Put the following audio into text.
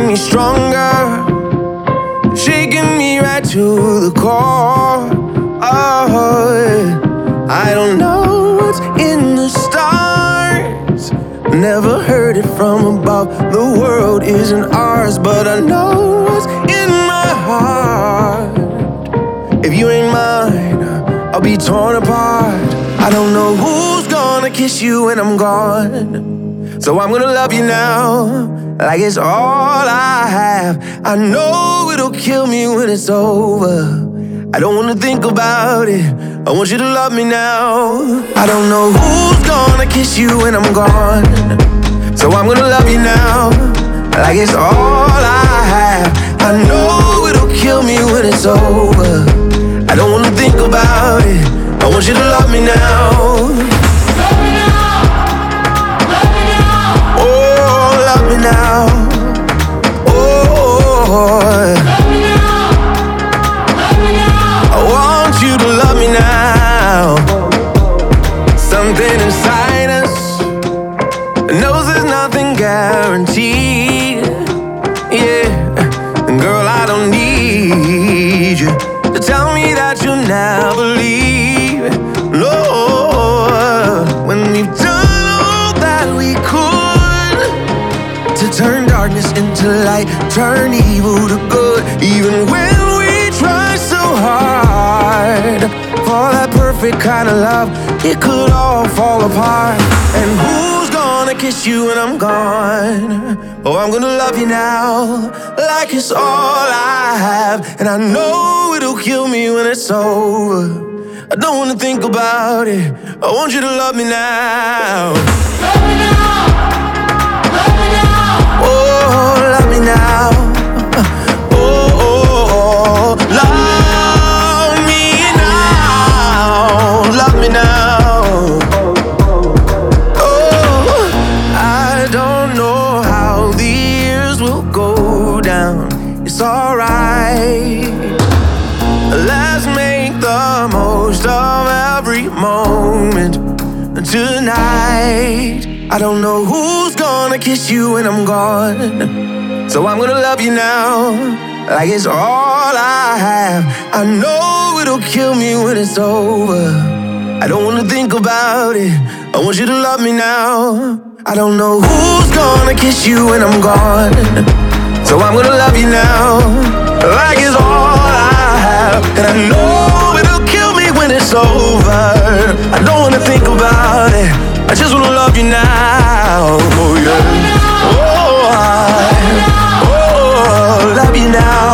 making me stronger, shaking me right to the core. Oh, yeah. I don't know what's in the stars, never heard it from above. The world isn't ours, but I know what's in my heart. If you ain't mine, I'll be torn apart. I don't know who's gonna kiss you when I'm gone, so I'm gonna love you now, like it's all I have. I know it'll kill me when it's over. I don't wanna think about it, I want you to love me now. I don't know who's gonna kiss you when I'm gone, so I'm gonna love you now, like it's all I have. I know it'll kill me when it's over. I don't wanna think about it, I want you to love me now. Love me now, love me now. Oh, love me now. Oh, Love me now, love me now. I want you to love me now. Something inside us knows there's nothing guaranteed. Yeah, and girl, I don't need you to tell me that you'll never leave. No, when we've done all that we could to turn darkness into light, turn evil to good. Even when we try so hard for that perfect kind of love, it could all fall apart. And who's gonna kiss you when I'm gone? Oh, I'm gonna love you now, like it's all I have. And I know it'll kill me when it's over. I don't wanna think about it, I want you to love me now. Love me now, love me now. Oh, love me now. Oh, oh, oh, love me now. Love me now. Oh, I don't know how the years will go down. It's alright. Let's make the most of every moment tonight. I don't know who's gonna kiss you when I'm gone, so I'm gonna love you now, like it's all I have. I know it'll kill me when it's over. I don't wanna think about it, I want you to love me now. I don't know who's gonna kiss you when I'm gone, so I'm gonna love you now, like it's all I have. And I know it'll kill me when it's over. I don't wanna think about it, I just wanna love you now. Oh yeah. Oh, love you now.